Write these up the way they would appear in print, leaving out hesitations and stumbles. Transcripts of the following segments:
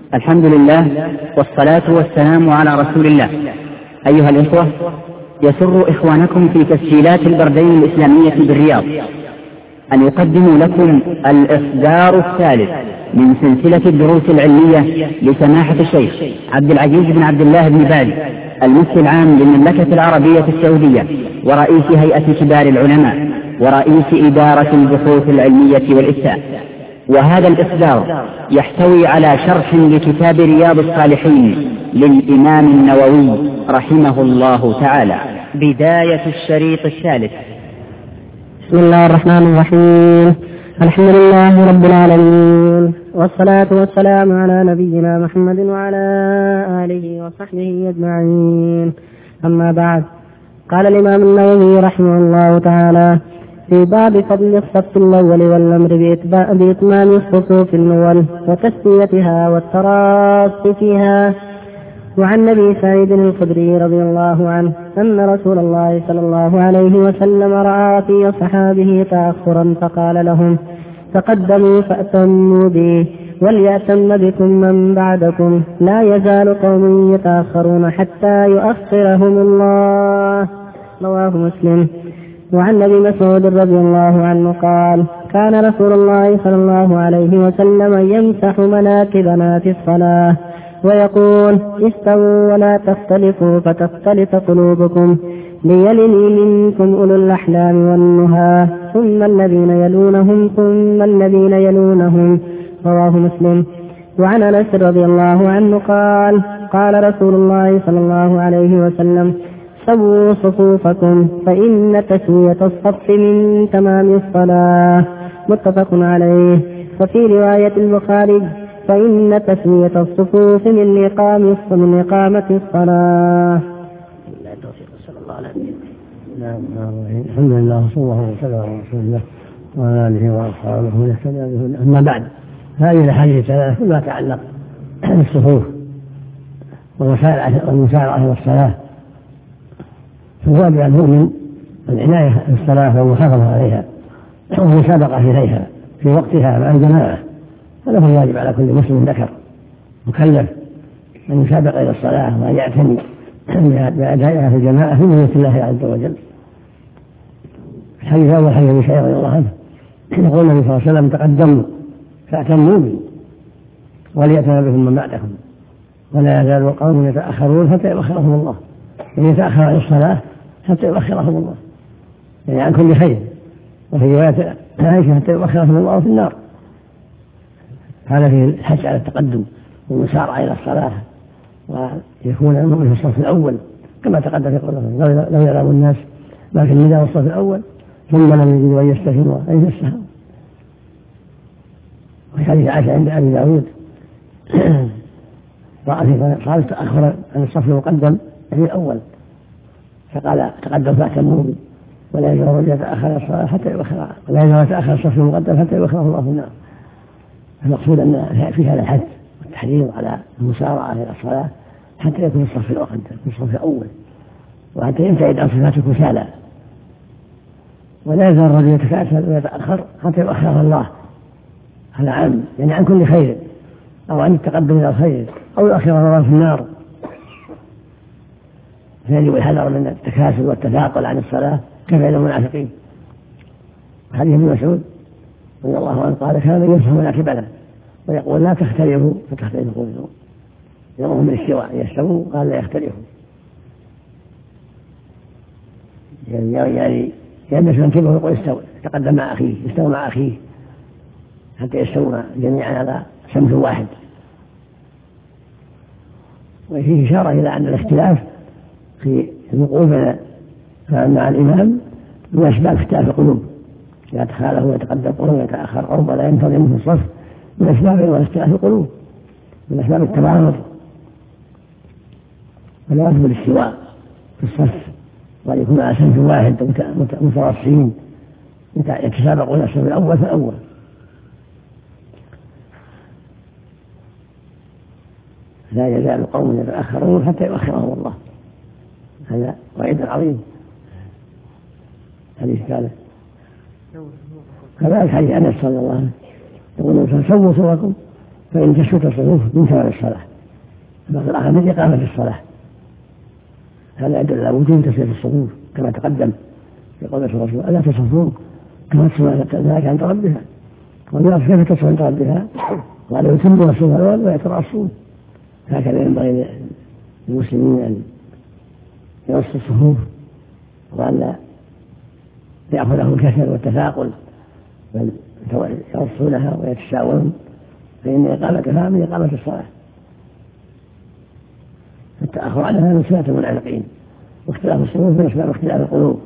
الحمد لله والصلاة والسلام على رسول الله. أيها الإخوة، يسر إخوانكم في تسجيلات البردين الإسلامية بالرياض أن يقدموا لكم الإصدار الثالث من سلسلة الدروس العلمية لسماحة الشيخ عبد العزيز بن عبد الله بن باز المفتي العام للمملكة العربية السعودية ورئيس هيئة كبار العلماء ورئيس إدارة البحوث العلمية والإفتاء. وهذا الإصدار يحتوي على شرح لكتاب رياض الصالحين للإمام النووي رحمه الله تعالى. بداية الشريط الثالث. بسم الله الرحمن الرحيم. الحمد لله رب العالمين، والصلاة والسلام على نبينا محمد وعلى آله وصحبه أجمعين. أما بعد، قال الإمام النووي رحمه الله تعالى في باب فضل الصف الأول والأمر بإتمام الصفوف الأول وتسويتها والتراص فيها. وعن أبي سعيد الخدري رضي الله عنه أن رسول الله صلى الله عليه وسلم رأى في أصحابه تأخرا فقال لهم: تقدموا فأتموا به وليأتم بكم من بعدكم، لا يزال قوم يتأخرون حتى يؤخرهم الله. رواه مسلم. وعن ابي مسعود رضي الله عنه قال: كان رسول الله صلى الله عليه وسلم يمسح مناكبنا في الصلاة ويقول: استووا ولا تختلفوا فتختلف قلوبكم، ليلني منكم أولو الأحلام والنهى، ثم الذين يلونهم ثم الذين يلونهم. رواه مسلم. وعن أنس رضي الله عنه قال: قال رسول الله صلى الله عليه وسلم: سووا صفوفكم فإن تسوية الصف من تمام الصلاة. متفق عليه. وفي رواية البخاري: فإن تسوية الصفوف من إقامة الصلاة. الحمد لله وصلى الله وسلم على رسول الله وعلى آله وأصحابه ويهتدى به. أما بعد، هذه الأحاديث الثلاث فيما يتعلق بالصفوف والمسارعة إلى الصلاة، فالواجب على المؤمن العناية بالصلاة والمحافظة عليها والمسابقة إليها في وقتها مع الجماعة. هذا هو الواجب على كل مسلم ذكر مكلف، أن يسابق إلى الصلاة وأن يعتني بأدائها في الجماعة في مدينة الله عز وجل. الحديث الأول حديث أبي سعيد رضي الله عنه يقول النبي صلى الله عليه وسلم: تقدموا فأتموا بي وليأتم بكم من بعدكم، ولا يزال قوم يتأخرون حتى يؤخرهم الله. يعني يتأخر عن الصلاة حتى يؤخرهم الله، يعني عن كل خير. وفي رواية عائشة: حتى يؤخرهم الله في النار. هذا فيه الحث على التقدم والمسارعة إلى الصلاة، ويكون المؤمن في الصف الأول كما تقدم في قوله: لو يعلم الناس ما في النداء والصف الأول ثم لم يجدوا أن يستهموا أن يستهموا. وفي حديث عائشة عند أبي داود: قال تأخر عن الصف المقدم يعني الأول، فقال: تقدم فأتموا بي ولا يزال الرجل يتأخر الصلاة حتى يؤخر، ولا يزال يتأخر الصف المقدم حتى يؤخره الله في النار. المقصود أن في هذا الحث والتحريض على المسارعة إلى الصلاة حتى يكون الصف المقدم في الصف الأول، وحتى يبتعد عن صفات الكسالى. ولا يزال الرجل يتكاسل ويتأخر حتى يؤخره الله. هذا عام، يعني عن كل خير، أو عن التقدم إلى الخير، أو يؤخره الله في النار. فيجب الحذر من التكاسل والتثاقل عن الصلاة كفعل المنافقين. حديث ابن مسعود رضي الله عنه قال: كان يمسح مناكبنا ويقول: لا تختلفوا فتختلف قلوبكم. يأمرهم بالاستواء، يستووا قال: لا يختلفوا. يعني يلبس منكبه ويقول: استوى، يتقدم مع أخيه، يستوى مع أخيه حتى يستووا جميعا على سمت واحد. وفيه إشارة إلى أن الاختلاف في الوقوف مع الإمام من أسباب اختلاف القلوب. إذا تخالفوا يتقدم قوم ويتأخر قوم ولا ينتظم في الصف من أسباب اختلاف القلوب، من أسباب التباغض. ولا يجب الاستواء في الصف، وأن يكون على سمت واحد متراصين يتسابقون الصف الأول فالأول. لا يزال قوم يتأخرون حتى يؤخرهم الله. هذا وعيد عظيم. حديث ثالث كذلك حديث أنس صلى الله عليه وسلم يقول: سووا صوركم فإن تسوت الصفوف من تمام الصلاة. البعض الآخر من إقامة الصلاة. هذا يدل على وجوب تسوية الصفوف كما تقدم في قول الرسول ألا تصفوا كما تصفوا ذلك عند ربها. والناس كيف تصفوا عند ربها؟ قالوا يتموا الصف الأول ويتراصون. هكذا ينبغي للمسلمين أن يرصوا الصفوف وأن لا يأخذه الكسل والتثاقل بل يرصونها ويتساوون، فإن إقامتها من إقامة الصلاة. التأخر عنها من سنة المنافقين، واختلاف الصفوف من أسباب اختلاف القلوب.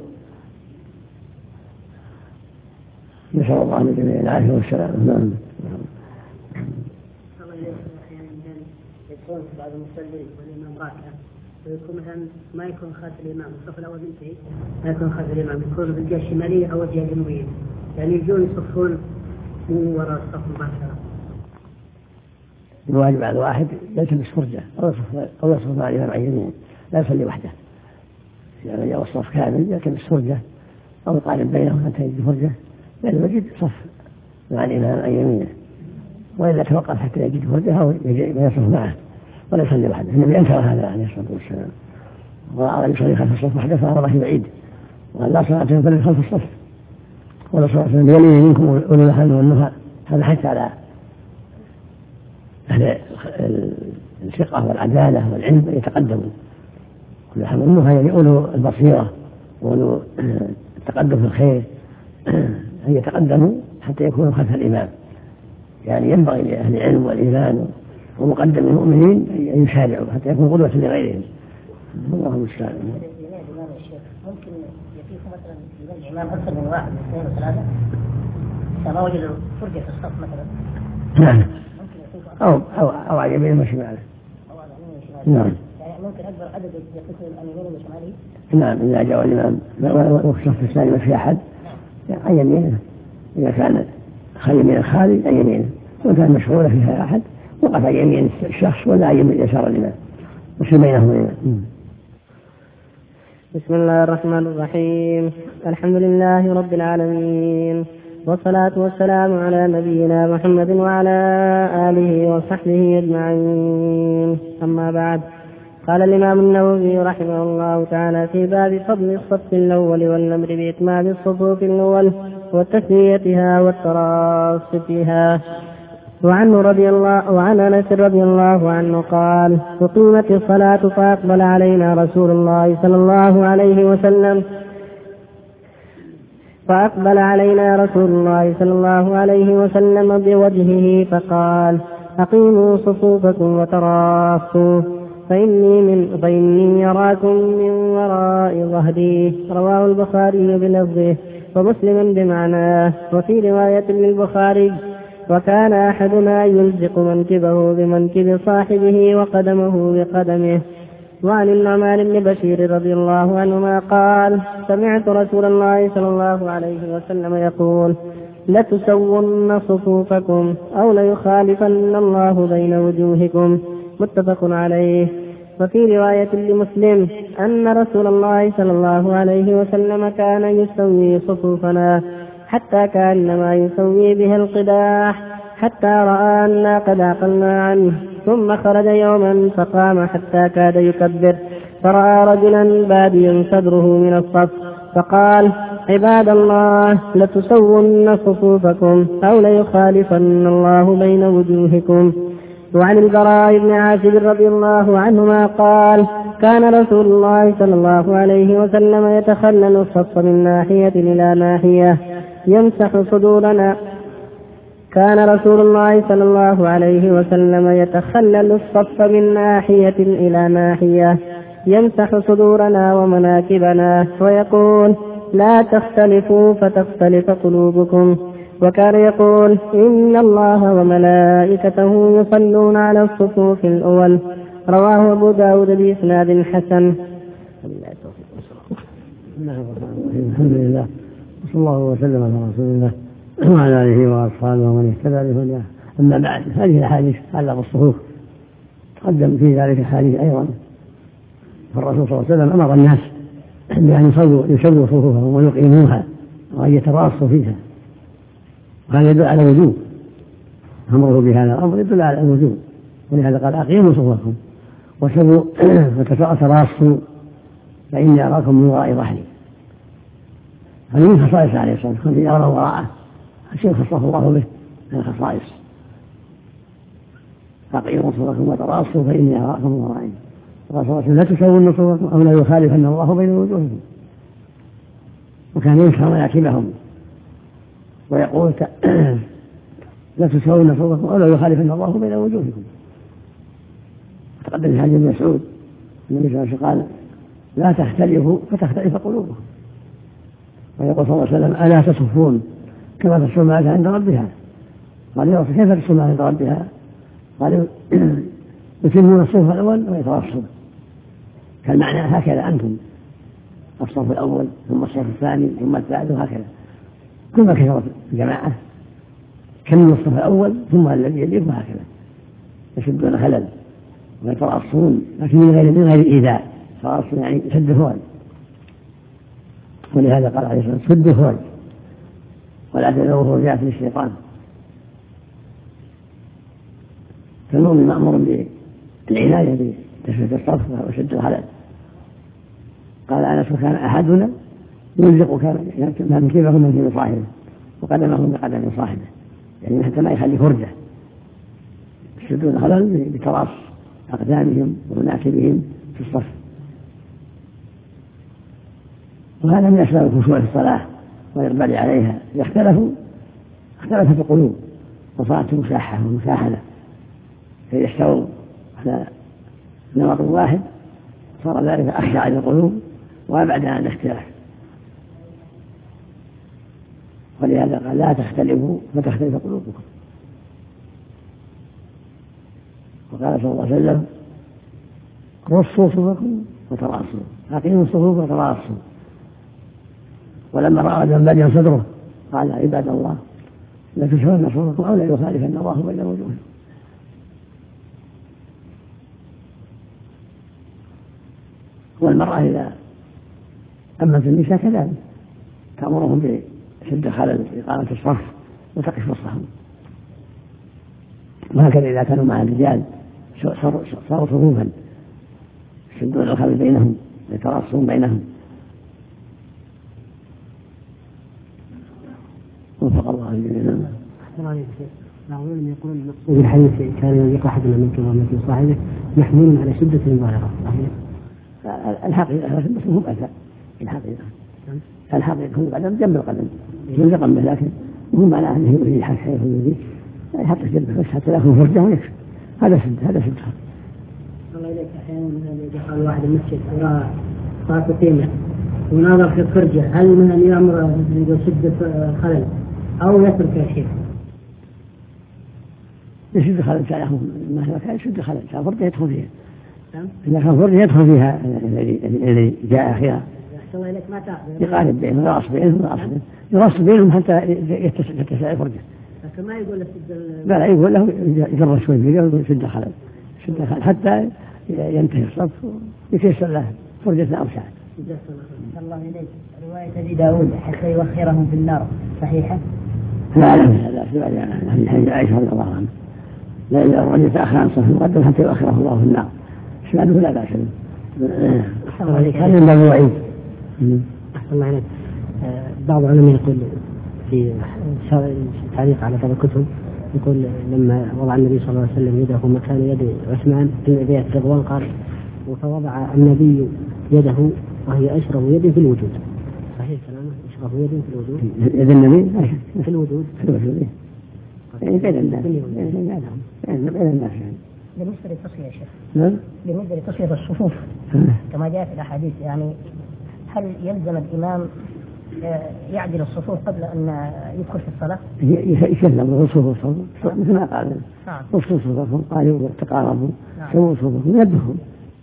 نسأل الله للجميع العافية والسلامة. نعم. يكون بعض المصلين والإمام راكع ويكون مثلا ما يكون خلف الإمام، الصف الأول منتهي ما يكون خلف الإمام، يكون في الجهة الشمالية أو الجهة الجنوبية، يعني يجون يصفون من وراء الصف مباشرة. الواجب على الواحد يلتمس فرجة أو يصف مع الإمام عن يمينه، لا يصلي وحده. يعني جاء الصف كامل يلتمس فرجة أو يقارب بينهم حتى يجد فرجة، لأنه يجد صف مع الإمام عن يمينه، وإذا توقف حتى يجد فرجة أو يصف معه ولا يصلي وحده. النبي أنكر هذا عليه الصلاة والسلام، وأراد يصلي خلف الصف وحده فأراه بعيد، وقال لا صلاة يصلي خلف الصف ولا صلاة بيمين منكم أولو الأحلام والنهى. هذا حث على أهل الثقة والعدالة والعلم أن يتقدموا. أولو الأحلام والنهى يعني أولو البصيرة وأولو التقدم في الخير أن يتقدموا حتى يكونوا خلف الإمام. يعني ينبغي لأهل العلم والإيمان ومقدم المؤمنين أن يسارعوا حتى يكونوا قدوة لغيرهم. الله المستعان. ممكن يكون مثلا الإمام أكثر من واحد اثنين وثلاثة إذا ما وجدوا فرجة في الصف مثلا. نعم. أو على يمين وشماله. نعم. يعني ممكن أكبر عدد يقسم اليمين وشماله. نعم إذا جاء الإمام والصف الثاني ما في أحد عن يمينه، إذا كان يمين الخالي عن يمينه، وكان مشغولة فيها أحد وقف عن يمين الشخص ولا عن يمين يسار الإمام وش بينهم الإمام. بسم الله الرحمن الرحيم. الحمد لله رب العالمين، والصلاة والسلام على نبينا محمد وعلى آله وصحبه أجمعين. أما بعد، قال الإمام النووي رحمه الله تعالى في باب فضل الصف الأول والأمر بإتمام الصفوف الأول وتسويتها والتراص فيها. وعن أنس رضي الله عنه قال: أقيمت الصلاة فأقبل علينا رسول الله صلى الله عليه وسلم بوجهه فقال: أقيموا صفوفكم وتراصوا فإني يراكم من وراء ظهري. رواه البخاري بلفظه ومسلم بمعناه. وفي رواية للبخاري: وكان أحدنا يلزق منكبه بمنكب صاحبه وقدمه بقدمه. وعن النعمان بن بشير رضي الله عنهما قال: سمعت رسول الله صلى الله عليه وسلم يقول: لتسون صفوفكم أو ليخالفن الله بين وجوهكم. متفق عليه. وفي رواية لمسلم أن رسول الله صلى الله عليه وسلم كان يسوي صفوفنا حتى كأنما يسوي بها القداح، حتى رأى أننا قد عقلنا عنه، ثم خرج يوما فقام حتى كاد يكبر، فرأى رجلا باديا صدره من الصف فقال: عباد الله، لتسون صفوفكم أو ليخالفن الله بين وجوهكم. وعن البراء بن عازب رضي الله عنهما قال: كان رسول الله صلى الله عليه وسلم يتخلل الصف من ناحية إلى ناحية يمسح صدورنا. كان رسول الله صلى الله عليه وسلم يتخلل الصف من ناحية إلى ناحية يمسح صدورنا ومناكبنا ويقول: لا تختلفوا فتختلف قلوبكم. وكان يقول: إن الله وملائكته يصلون على الصفوف الأول. رواه أبو داود بإسناد حسن. الحمد لله، وصلى الله وسلم على رسول الله وعلى آله وأصحابه ومن اهتدى بهداه. أما بعد، هذه الأحاديث على الصفوف تقدم في ذلك الحديث أيضا. فالرسول صلى الله عليه وسلم أمر الناس بأن يسووا صفوفهم ويقيموها وأن يتراصوا فيها، وهذا يدل على وجوب أمره بهذا الأمر يدل على الوجوب، ولهذا قال أقيموا صفوفكم وسووا وتراصوا فإني أراكم من وراء ظهري. هذه من خصائص عليه الصلاة والسلام، الذي يرى وراءه الشيء خصه الله به من الخصائص. أقيموا صفوفكم وتراصوا فإني أراكم من ورائي. قال صلى الله عليه وسلم لا تسوون صفوفكم أو لا يخالفن الله بين وجوهكم. وكان ينكر مناكبهم ويقول لا تسوون صفوفكم أو لا يخالفن الله بين وجوهكم. تقدم في حديث ابن مسعود النبي صلى الله عليه وسلم قال لا تختلفوا فتختلف قلوبكم. ويقول صلى الله عليه وسلم ألا تصفون كما تصف المرأة عند ربها. قال يا رسول كيف تصف عند ربها؟ قال يتمون الصف الأول ويتوسطون. فالمعنى هكذا أنتم الصف الأول ثم الصف الثاني ثم الثالث وهكذا. كلما كثرت الجماعة كملوا الصف الأول ثم الذي يليه وهكذا يشدون خلل ويتراصون، لكن من غير إيذاء. تراصون يعني شد الهوال، ولهذا قال عليه الصلاة والسلام شد الهوال ولا تدعوه رجعت للشيطان. فالمؤمن مأمور بالعناية بتشديد الصف وشد الخلل. قال أنس كان أحدنا يلزق من كيفه من كيف صاحبه وقدمه من قدم صاحبه، يعني حتى ما يخلي فرجة. يشدون الخلل بتراص أقدامهم ومناكبهم في الصف. وهذا من أسباب الخشوع في الصلاة والإقبال عليها. إذا اختلفت القلوب وصارت مشاحة ومشاحنة، فإذا استووا على نمط واحد صار ذلك أخشى على القلوب وأبعد عن الاختلاف. ولهذا قال لا تختلفوا فتختلف قلوبكم. وقال صلى الله عليه وسلم رصوا صفوفكم وتراصوا، أقيموا الصفوف وتراصوا. ولما رأى ذنبا صدره قال عباد الله لا تسوون صفوفكم أو لا يخالفن الله بين وجوهكم. والمرأة إذا أمت النساء كذلك تأمرهم بشد خلل في إقامة الصف وتقف وسطهم. وهكذا إذا كانوا مع الرجال صاروا صفوفا يشدون الخلل بينهم يتراصون بينهم. وفق الله الجميع. معقول يقولون المقصود بالحديث كان يقع أحدنا منكم ومنكم صاحبه يحملون على شدة المبالغة. الحقيقة هم أذى. الحقيقة هم قدم جنب القدم يلزقن به، لكن هم على أنه يريد حتى يريد يحط جنبه بس حتى يأخذ فرجه ويكفي. هذا سد الله إليك. أحيانا مثلا يقال واحد المسجد يرى صلاة قيمة وناظر في الفرجة، هل من أن يأمر بشدة خلل أو يترك يا شيخ؟ يشد خلل يأخذ ما كان يشد خلل فرجة يدخل فيها. إذا كان فرجة يدخل فيها الذي جاء أخيرا يقارب بينهم يراص بينهم حتى يتسع فرجة. لكن ما يقول له لا يقول له يجرب شوي يقول شد خلل حتى ينتهي الصف ويكسر له فرجة أوسع. الله إليك. رواية أبي داود حتى يوخرهم في النار صحيحة؟ لا هذه عائشة رضي الله عنها لا إذا الرجل يتأخر عن صف المقدم حتى يؤخره الله في النار شماله لا بأس به. هذا من باب الوعيد. أحسن الله عليك. بعض العلماء يقول في تعليق على بعض الكتب يقول لما وضع النبي صلى الله عليه وسلم يده مكان يد عثمان في بيت رضوان قال فوضع النبي يده وهي أشرف يد في الوجود. صحيح كلامه أشرف يد في الوجود. يد النبي في الوجود بين الناس بالنسبة للتصفية يا شيخ. نعم. بالنسبة لتصفية الصفوف كما جاء في الأحاديث، يعني هل يلزم الإمام يعدل الصفوف قبل أن يدخل في الصلاة؟ يسلم الصفوف مثل ما قال وصلوا صفوفهم قالوا تقاربوا سووا صفوفهم يدهم.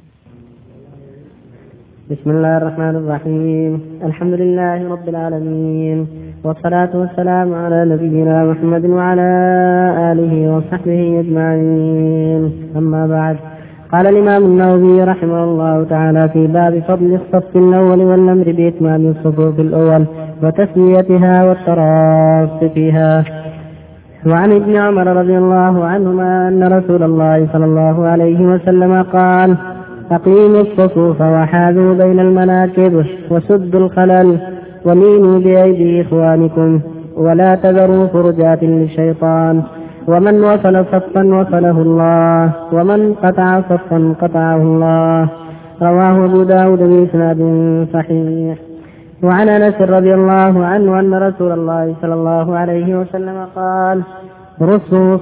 بسم الله الرحمن الرحيم. الحمد لله رب العالمين والصلاة والسلام على نبينا محمد وعلى آله وصحبه أجمعين. أما بعد، قال الإمام النووي رحمه الله تعالى في باب فضل الصف الأول والأمر بإتمام الصفوف الأول وتسويتها والتراص فيها. وعن ابن عمر رضي الله عنهما أن رسول الله صلى الله عليه وسلم قال: أقيموا الصفوف وحاذوا بين المناكب وسدوا الخلل ولينوا بأيدي إخوانكم ولا تذروا فرجات للشيطان، ومن وصل صفا وصله الله ومن قطع صفا قطعه الله. رواه أبو داود بإسناد صحيح. وعن أنس رضي الله عنه أن رسول الله صلى الله عليه وسلم قال: رصوا.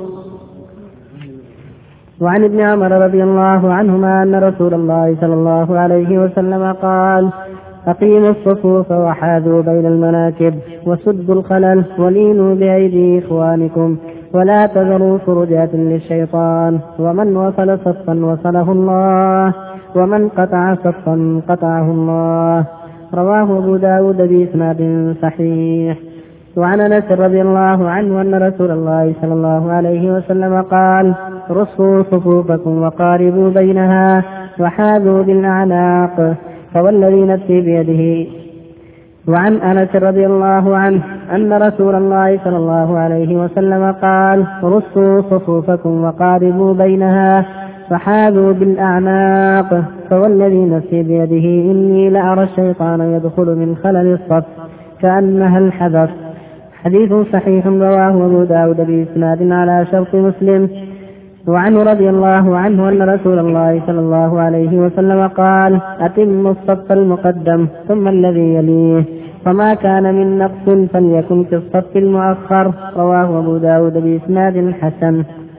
وعن ابن عمر رضي الله عنهما أن رسول الله صلى الله عليه وسلم قال: أقيموا الصفوف وحاذوا بين المناكب وسدوا الخلل ولينوا بأيدي إخوانكم ولا تذروا فرجات للشيطان، ومن وصل صفا وصله الله ومن قطع صفا قطعه الله. رواه أبو داود بإسناد صحيح. وعن أنس رضي الله عنه أن رسول الله صلى الله عليه وسلم قال: رصوا صفوفكم وقاربوا بينها وحاذوا بالأعناق فوالذي نفسي بيده. وعن أنس رضي الله عنه أن رسول الله صلى الله عليه وسلم قال: رصوا صفوفكم وقاربوا بينها فحاذوا بالأعناق فوالذي نفسي بيده إني لأرى الشيطان يدخل من خلل الصف كأنها الحذف. حديث صحيح رواه أبو داود بإسناد على شرط مسلم. وعنه رضي الله عنه أن رسول الله صلى الله عليه وسلم قال: أتموا الصف المقدم ثم الذي يليه، فما كان من نقص فليكن في الصف المؤخر. رواه أبو داود بإسناد حسن.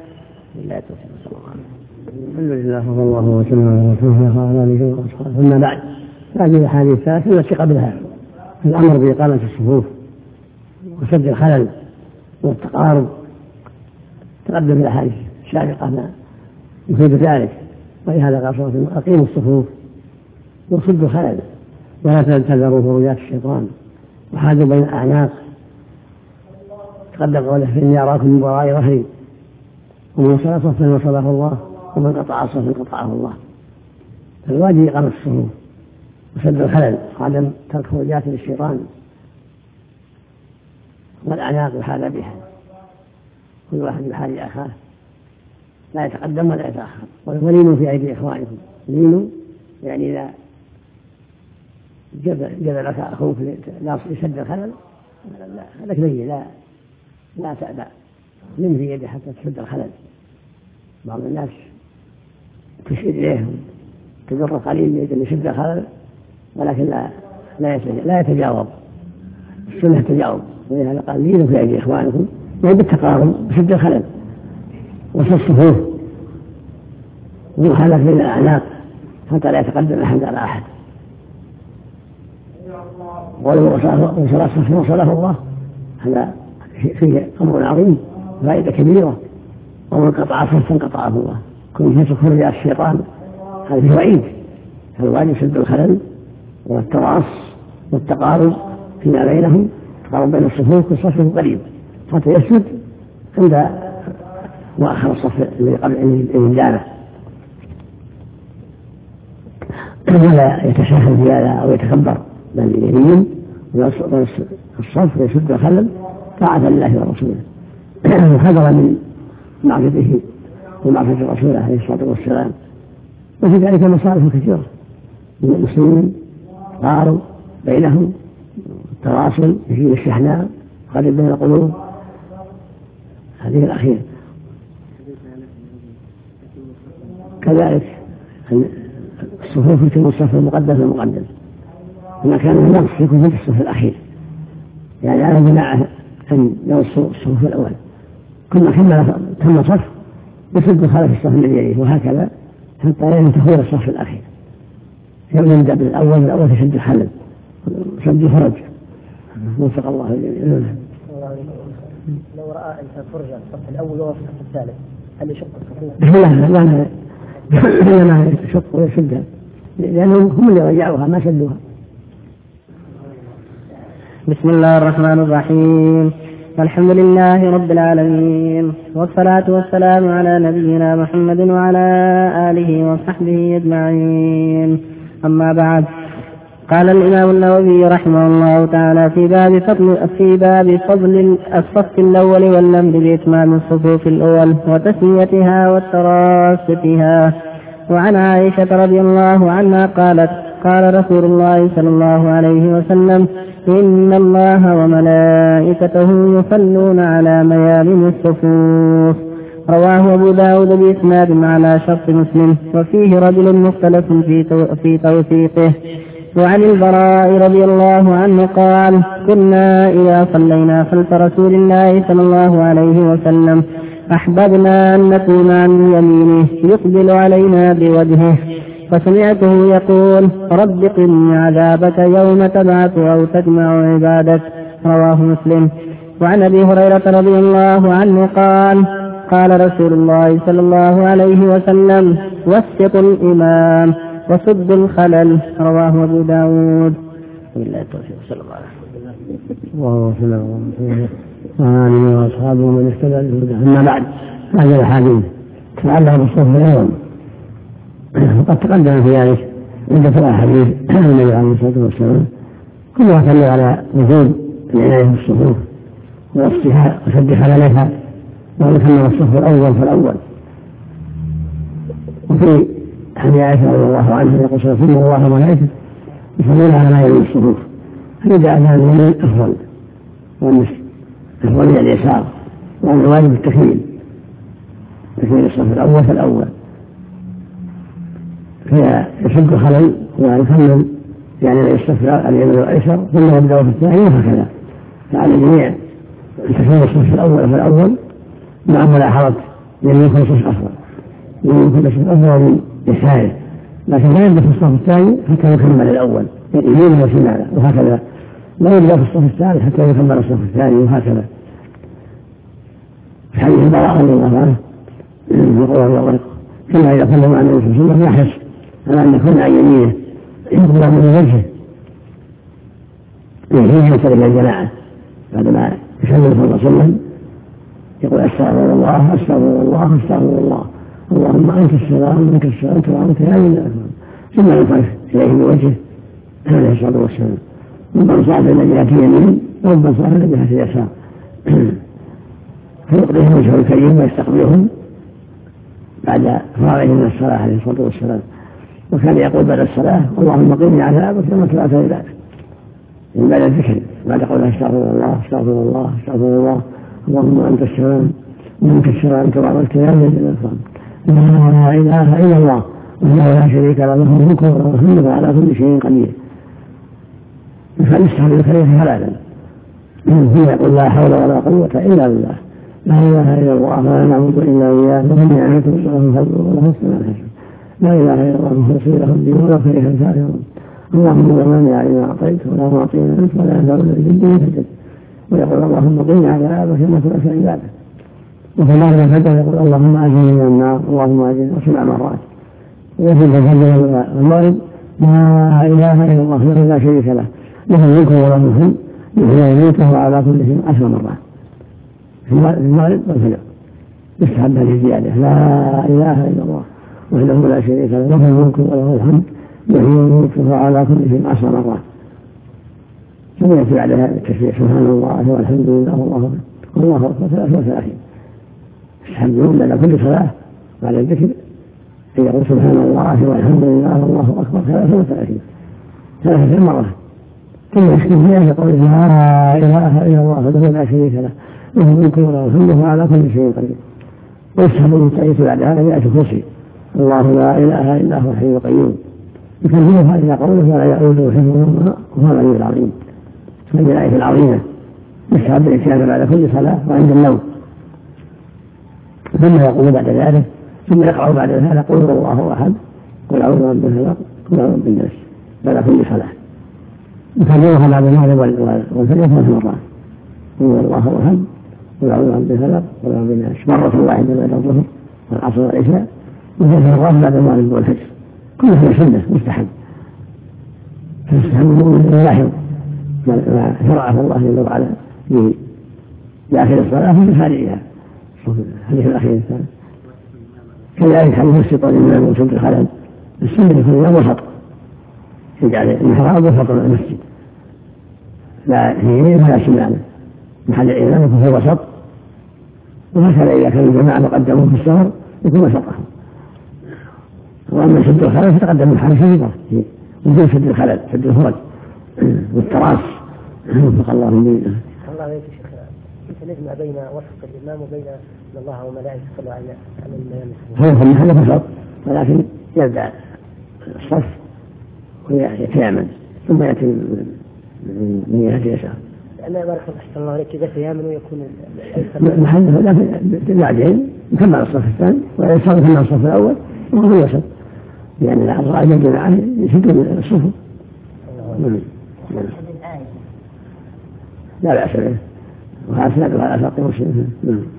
الحمد لله صلى الله وسلم على رسوله وعلى اله وصحبه. ثم بعد هذه الاحاديث الثلاث التي قبلها الامر باقامه الصفوف وسد الخلل والتقارب تقدم الاحاديث السابقه ما يفيد ذلك، ولهذا قال صلى الله عليه وسلم: اقيموا الصفوف وسدوا الخلل ولا تذروا فرجات الشيطان وحاذوا بين الاعناق. تقدم قوله: فاني اراكم من وراء ظهري ومن وصل صفا وصله الله ومن قطع صفا قطعه الله. فالواجب إقامة الصفوف وسد الخلل وعدم ترك فرجات للشيطان والأعناق يحاذى بها، كل واحد بحال أخاه لا يتقدم ولا يتأخر. ولينوا في أيدي إخوانكم. لينوا يعني إذا جذب لك أخوك لسد الخلل لك لي لا تأبى، لم في يدي حتى تسد الخلل. بعض الناس تشير إليهم تجر قليل لشد الخلل ولكن لا يتجاوب. السنة تجاوب، ولهذا قال: لينوا في أيدي إخوانكم، يعني بالتقارب بشد الخلل وسد الصفوف والخلل بين الأعناق حتى لا يتقدم أحد على أحد. ولو وصله الله هذا فيه أمر عظيم فائدة كبيرة. ومن قطع صفا قطعه الله، كن يترك فرجات الشيطان هذا وعيد. فالواجب سد الخلل والتراص والتقارب فيما بينهم، تقارب بين الصفوف والصف قريب حتى يسجد عند مؤخر الصف الذي قبل الإنجانة، ولا يتساهل في هذا أو يتكبر، بل يلين الصف ويسد الخلل طاعة لله ورسوله وحذر من معرفته ومعرفة الرسول عليه الصلاة والسلام. وفي ذلك مصالح كثيرة من المسلمين، تقارب بينهم، التواصل يزيل الشحناء، قرب بين القلوب. هذه الأخير كذلك الصفوف يتم الصف المقدس المقدم، وما كان النقص يكون في الصف الأخير، يعني على جماعة أن يوصوا الصفوف الأول كما تم صف يسد خلف الصف الذي يليه، وهكذا حتى ينتهي الصف الأخير. يبدأ بالأول تشد الخلل وسد الفرج. وفق الله الجميع. لو رأى إنسان فرجة الصف الأول وهو في الصف الثالث هل يشق الصفوف؟ لا يشق ويشدها، لأنهم هم اللي رجعوها ما شدوها. بسم الله الرحمن الرحيم. الحمد لله رب العالمين، والصلاة والسلام على نبينا محمد وعلى آله وصحبه أجمعين. أما بعد، قال الإمام النووي رحمه الله تعالى في باب فضل الصف الأول والأمر بإتمام الصفوف الأول وتسميتها والتراص فيها. وعن عائشة رضي الله عنها قالت قال رسول الله صلى الله عليه وسلم إن الله وملائكته يصلون على ميامن الصفوف. رواه أبو داود بإسناد على شرط مسلم وفيه رجل مختلف في توثيقه. وعن البراء رضي الله عنه قال كنا إذا صلينا خلف رسول الله صلى الله عليه وسلم أحببنا أن نكون عن يمينه يقبل علينا بوجهه فسمعته يقول رب قني عذابك يوم تبعث أو تجمع عبادك. رواه مسلم. وعن أبي هريرة رضي الله عنه قال قال رسول الله صلى الله عليه وسلم وسط الإمام وسد الخلل. رواه أبو داود. بالله التوفيق صلى الله عليه وسلم وآله وأصحابه من اهتدى بهداه. أما بعد هذه الأحاديث تتعلق بالصف الأول وقد تقدم في ذلك عدة أحاديث عن النبي عليه الصلاة والسلام كلها تدل على وجوب العناية بالصفوف واصطفاء وسد خللها ويكمل الصف الأول فالأول. وفي حديث عائشة رضي الله عنها يقول إن الله وملائكته يصلون على ميامن الصفوف فإذا أتى اليمين أفضل والنصف أفضل إلى اليسار وأن الواجب التكميل الصف الأول فالأول فيشد خلل ويكمل يعني الصف اليمين والأيسر ثم يبدأ في الثاني وهكذا. فعلى الجميع تكميل الصف الأول فالأول مع ملاحظة يمين كل صف أفضل يمين كل صف أفضل من يساره لكن لا يبدأ في الصف الثاني حتى يكمل الأول يمين وشماله وهكذا لا يبدأ في الصف الثالث حتى يكمل الصف الثاني وهكذا. في حديث البراء رضي الله عنه يقول كما إذا كلم عن النبي صلى الله عليه وسلم يحرص على أن يكون عن يمينه يقبل من وجهه يحيي ينسلم الجماعة بعدما يسلم صلى الله عليه وسلم يقول أستغفر الله أستغفر الله أستغفر الله اللهم أنت السلام منك السلام تبارك يا من الأكرم ثم ينصرف إليه بوجهه عليه الصلاة والسلام ربما صار بين جهة يمين وربما صار بين جهة يسار فيقضيهم وجهه الكريم ويستقبلهم بعد فراغه من الصلاة عليه الصلاة والسلام. وكان يقول بعد الصلاة اللهم قني عذابك يوم تبعث عبادك من بعد الذكر بعد قوله استغفر الله استغفر الله استغفر الله اللهم أنت السلام منك السلام تبارك يا ذا الجلال لا إله إلا الله وحده لا شريك له له الملك وله الحمد على كل شيء قدير. فليستحب الخير ثلاثا ثم يقول لا حول ولا قوة إلا بالله لا إله إلا الله لا نعبد إلا إياه له النعمة وله الفضل وله الثناء الحسن لا إله إلا الله مخلصين له الدين ولا كره الكافرون اللهم لا مانع لما أعطيت ولا معطي أنت ولا ينفع الذي في الدين فجد. ويقول اللهم قني عذابك يوم تبعث عبادك. وفي بعض الفجر يقول اللهم أجرني من النار اللهم أجرني وسبع مرات. وفي الفجر والمغرب لا إله إلا الله وحده لا شريك له له الملك وله الحمد يحيي ويميته على كل شيء 10 مرات في المغرب والفجر. يستحب هذه الزيادة لا إله إلا الله وحده لا شريك له له الملك وله الحمد يحيي ويميته على كل شيء 10 مرات. ثم يأتي بعد هذا التسبيح سبحان الله والحمد لله والله أكبر 33. يستحبون على كل صلاة بعد الذكر أن يقول سبحان الله والحمد لله والله أكبر 33 3 مرات. ثم يختم فيها بقول لا إله إلا الله وحده لا شريك له له الملك وله الحمد على كل شيء قدير. ويستحب التأييد بعد هذا بآية الكرسي الله لا إله إلا هو الحي القيوم يكملها إلى قوله ولا يؤوده حفظهما وهو العلي العظيم. هذه الآية العظيمة يستحب الاتيان بعد كل صلاة وعند النوم. ثم يقول بعد ذلك ثم يقرأ بعد ذلك قل هو الله أحد قل أعوذ برب الفلق قل أعوذ برب الناس بعد كل صلاة. يكررها بعد المغرب والفجر 3 مرات قل هو الله أحد قل أعوذ برب الفلق قل أعوذ برب الناس مرة واحدة بعد الظهر والعصر والعشاء و3 مرات بعد المغرب والفجر كلها سنة مستحب. فيستحب المؤمن أن يلاحظ ما شرعه الله جل وعلا في داخل الصلاة وفي خارجها. الحديث الأخير الثاني كذلك حديث الشيطان الإمام وسد الخلل السنة يكون وسط يجعل المحراب وسط المسجد، لا يمين ولا شمال، محل الإمام يكون في الوسط، وهكذا إذا كان الجماعة مقدمون في السفر يكون وسطهم. وأما سد الخلل فتقدم الحركة في ظهره بدون سد الخلل، سد الفرج والتراس. وفق الله من الله عليك يا شيخ، كيف نجمع بين وسط الإمام وبين الله وملائكته صلى الله عليه وسلم؟ هو في محل وسط، ولكن يبدأ الصف ويتيامن ثم يأتي من يأتي يسار. أنا بارك الله عليك إذا تيامن ويكون محل، لكن بعدين يكمل الصف الثاني ويصير كمل الصف الأول وهو في الوسط، لأن الرائد الجماعة يشدون الصفوف. لا بأس به، وأسنادها على أساطير المسلمين.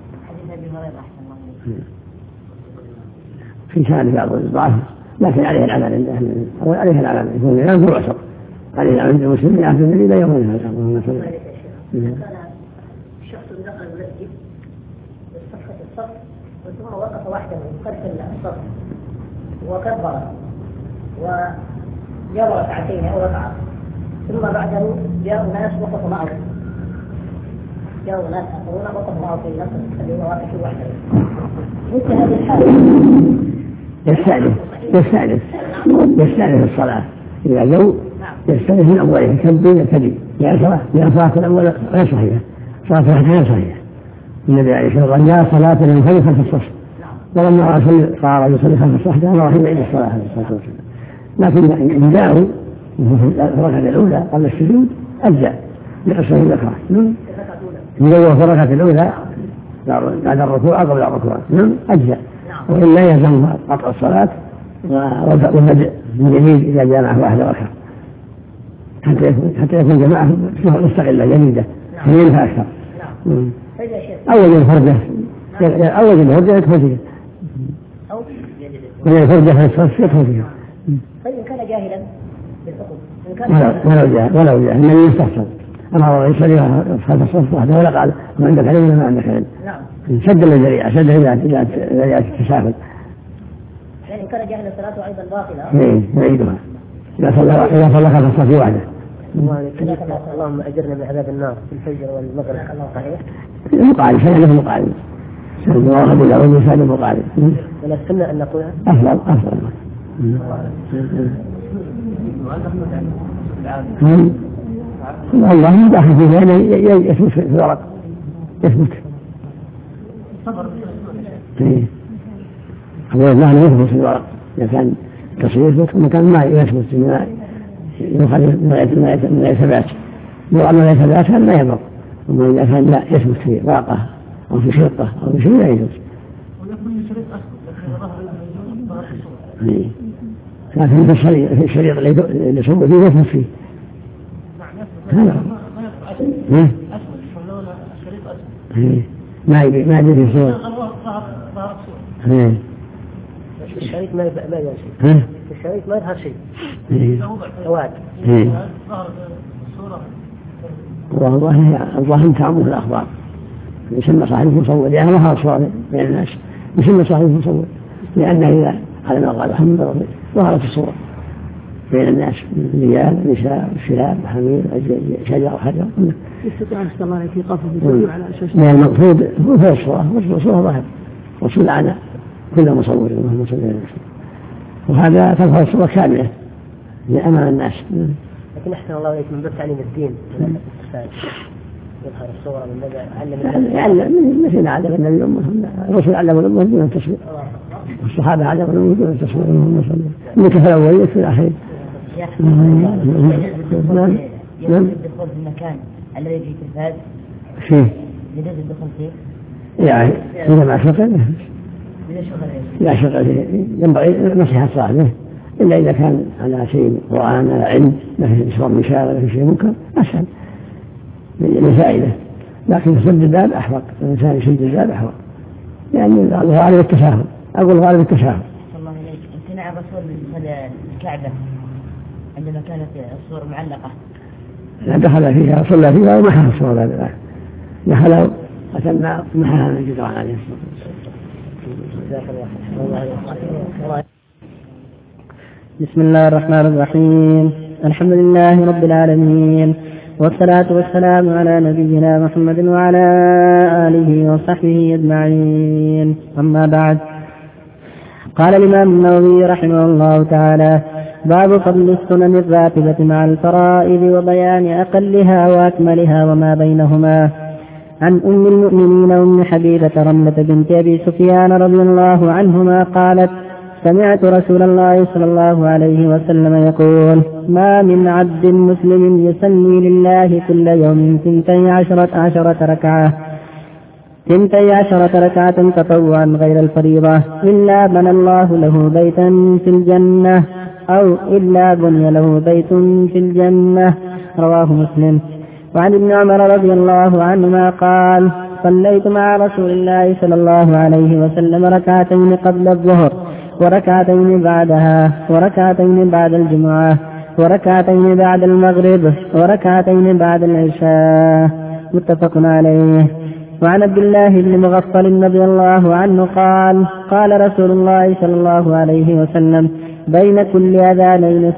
في شأن بعض الضعف، لكن عليه العمل أو عليه العمل يكون الإمام في الوسط، عليه العمل عند المسلمين يأخذ النبي لا يوم منها. الشخص دخل المسجد واستفحت الصف ثم وقف وحده خلف الصف وكبر وجاء ركعتين أو ركعة، ثم بعده جاء الناس وقفوا معه، جاءوا ناس آخرون وقفوا معه في نفس الذي هو واقف وحده. مثل هذه الحالة يستأنف الصلاة إذا لو يستأنف من أولها كبير يبتدي لأن صلاة الأول غير صحيحة، صلاة الأخيرة غير صحيحة. النبي عليه الصلاة والسلام لا صلاة لمن خلف الصف، ولما قال يصلي خلف الصف كان رحيم إلى الصلاة عليه الصلاة والسلام. لكن إن جاءوا في الركعة الأولى قبل السجود أجزاء لقصة ذكرى يجوا في الركعة الأولى بعد الركوع قبل الركوع أجزاء، وإلا يلزم قطع الصلاة والبدء من جديد إذا جاء معه واحد ركعة حتى يكون جماعة مستقلة جديدة اثنين فأكثر. أول الفرجة يدخل فيها، وإذا الفرجة في الصف يدخل فيها. فإن كان جاهلا بالحكم ولو جاهل من يستحسن أمر يصلي خلف الصف وحده ولا قال ما عندك علم ولا ما عندك علم. شد الذريعة، شد إلى ذريعة التساهل. يعني إن كان جاهلا صلاته أيضا باطلة يعيدها إذا صلى خلف الصف وحده. اللهم أجرنا من عذاب النار في الفجر والمغرب. صحيح. المقارب شيء له مقارب. الله أبو داود وسائل المقارب. ولا السنة أن نقولها. أفضل. الله يدخل فيه لأنه يثبت في الورق، يثبت. الله يثبت في الورق إذا كان تصوير يثبت ومكان ما يثبت من غير ثبات. لو أن لا ثبات ما يضر، وما إذا كان لا يثبت في ورقة أو في شرطة أو في شيء لا يجوز. لكن في الشريط اللي صوب فيه يثبت فيه. هذا ما يدري في صور. الشريط ما يظهر شيء. الشريط ما يظهر شيء. سواد. والله تعمه الأخبار يسمى صاحب مصور، لأنه ما هو صور بين الناس، يسمى صاحب مصور لأنه إذا على ما قال الحمد لله ظهرت الصور بين الناس، رجال نساء شباب حمير شجر وحجر. يستطيع أن الله عليك قفه على أساس من المقصود هو الصورة، والصورة ظاهر وصول على كل مصور اللهم صل على وسلم، وهذا تظهر الصورة كاملة لأمام الناس. لكن أحسن الله عليك من باب تعليم الدين يظهر الصورة من باب علم مثل علم النبي الرسول علم الأمة دون التصوير، والصحابة علموا الأمة دون التصوير اللهم صل إنك في الأولية في الآخرين. يجوز الدخول في المكان الذي فيه تلفاز فيه يجوز الدخول فيه يعني إذا ما شغل لا شغل ينبغي نصيحة صاحبه، إلا إذا كان على شيء قرآن على علم ما في إشراف مشاغل ما في شيء منكر أسهل لفائدة، لكن سد الباب أحوط، الإنسان يسد الباب أحوط يعني الغالب التساهل. أقول الغالب التساهل. الله عليك امتنع الرسول من الكعبة عندما كانت الصور معلقة، دخل فيها صلى فيها ومحى الصور بعد دخلوا وتم محاها من جدران عليه الصلاة. بسم الله الرحمن الرحيم. الحمد لله رب العالمين، والصلاة والسلام على نبينا محمد وعلى آله وصحبه أجمعين. أما بعد، قال الإمام النووي رحمه الله تعالى: باب فضل السنن الراتبة مع الفرائض وبيان أقلها وأكملها وما بينهما. عن أم المؤمنين أم حبيبة رملة بنت أبي سفيان رضي الله عنهما قالت: سمعت رسول الله صلى الله عليه وسلم يقول: ما من عبد مسلم يصلي لله كل يوم 12 ركعة تطوعا غير الفريضة إلا بنى الله له بيتا في الجنة أو إلا بني له بيت في الجنة. رواه مسلم. وعن ابن عمر رضي الله عنهما قال: صليت مع رسول الله صلى الله عليه وسلم ركعتين قبل الظهر وركعتين بعدها وركعتين بعد الجمعة وركعتين بعد المغرب وركعتين بعد العشاء. متفق عليه. وعن عبد الله بن مغفل رضي الله عنه قال: قال رسول الله صلى الله عليه وسلم: بين كل أذانين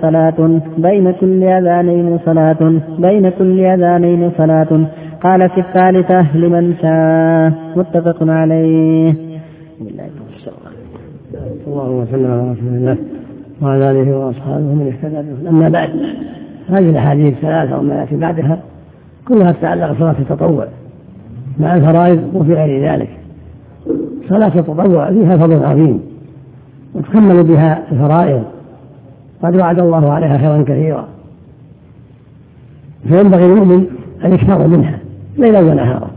صلاة قال في الثالثة لمن شاء. متفق عليه. اللهم وسلم على رسول الله وعلى آله وأصحابه من اهتدى به. أما بعد، هذه الأحاديث الثلاثة وما يأتي بعدها كلها تتعلق بصلاة التطوع مع الفرائض وفي غير ذلك. صلاة التطوع فيها فضل عظيم وتكمل بها الفرائض، قد وعد الله عليها خيرا كثيرا، فينبغي المؤمن أن يكثر منها ليلا ونهارا.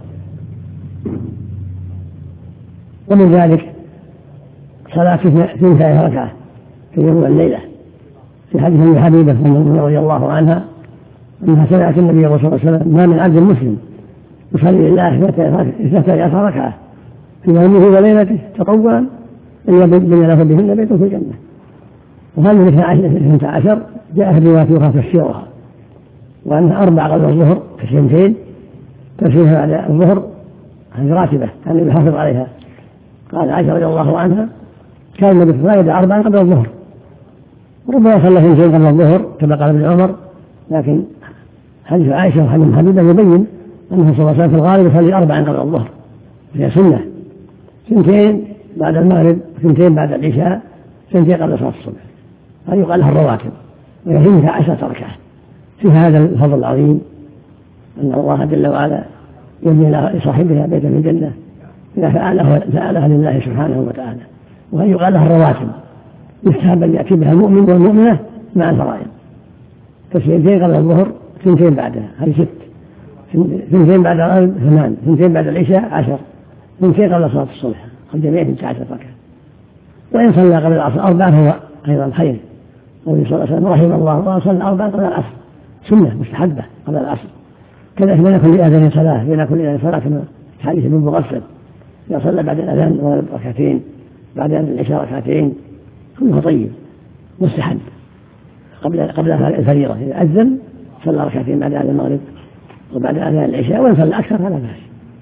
ومن ذلك صلاة 12 ركعة في يوم والليلة، في حديث ابن حبيبة رضي الله عنها أنها سمعت النبي صلى الله عليه وسلم: ما من عبد مسلم يصلي لله 12 ركعة في يومه وليلته تطوعا إلا بني له بهن بيت في الجنة. وهذه 12 جاء في الرواية تفسيرها، وأنها 4 قبل الظهر كسنتين تفسيرها بعد الظهر هذه راتبة كان النبي حافظ عليها. قال عائشة رضي الله عنها: كان النبي صلى الله عليه وسلم 4 قبل الظهر، ربما صلى 2 قبل الظهر كما قال ابن عمر، لكن حديث عائشة وحديث حبيبة يبين أنه صلى الله عليه وسلم في الغالب يصلي 4 قبل الظهر، هي سنة 2 بعد المغرب 2 بعد العشاء 2 قبل صلاة الصبح. هذه يقال لها الرواتب، وهي 12 ركعة. في هذا الفضل العظيم أن الله جل وعلا يبني لصاحبها بيتا في الجنة إذا فعلها لله سبحانه وتعالى. وهي يقال لها الرواتب، يستحب أن يأتي بها المؤمن والمؤمنة مع الفرائض، فسنتين قبل الظهر 2 بعدها، هذه 6، 2 بعد الغرب 8، 2 بعد العشاء 10، 2 قبل صلاة الصبح، الجميع 12 ركعة. وإن صلى قبل العصر 4 هو أيضا خير. النبي صلى الله عليه وسلم رحمه الله صلى 4 قبل العصر، سنة مستحبة قبل العصر. كذلك بين كل أذان صلاة كما حديث ابن مغفل: إذا صلى بعد الأذان ركعتين بعد العشاء ركعتين كله طيب مستحب قبل الفريضة. إذا أذن صلى ركعتين بعد أذان المغرب وبعد أذان العشاء، وإن صلى أكثر فلا بأس.